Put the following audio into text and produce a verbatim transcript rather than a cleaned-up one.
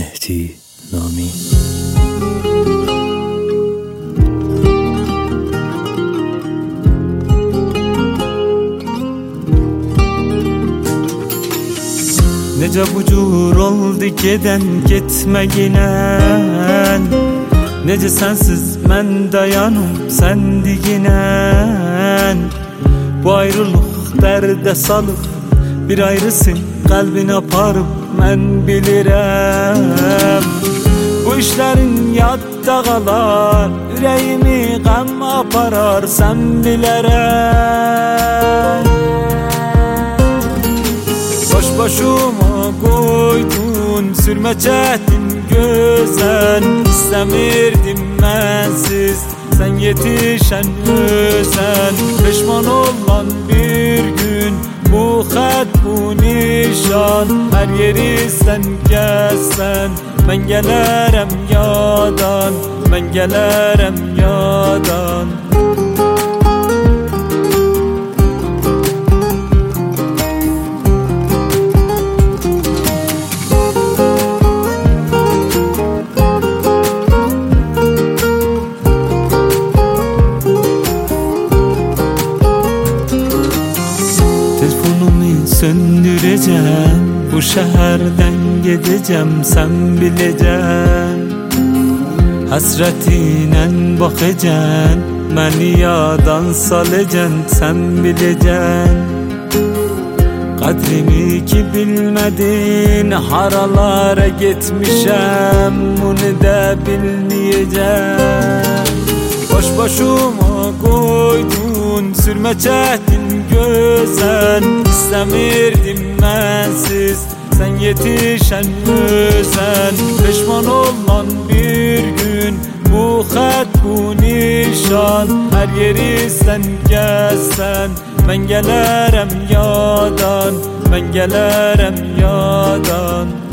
Mehdi Nami. Nece bucur oldu geden gitmeginen, nece sensiz men dayanım sen diginen. Bu ayrılık derde salık, bir ayrısın kalbine aparıp men bilirem. Bu işlerin yadda kalar, yüreğimi gam aparar sen bilerem. Boş boşuma koydun sürme çetin gözen, İstemirdim mensiz sen yetişen özen. Pişman olan bir gün bu xət bu nişan, her yeri sen gezsen ben gelərəm yadan, ben gelərəm yadan. Telefonumu söndüreceğim, bu şehirden gideceğim sen bileceksin. Hasretinen bakacaksın, beni yadan salacaksın sen bileceksin. Kadrimi ki bilmedin, haralara gitmişem, bunu da bilmeyeceğim. Boş boşuma koydun sürme çetin gözen, İstemirdim mensiz sen yetişen özen. Pişman olan bir gün bu xət bu nişan, her yeri sen gezsen ben gelərəm yadan, ben gelərəm yadan.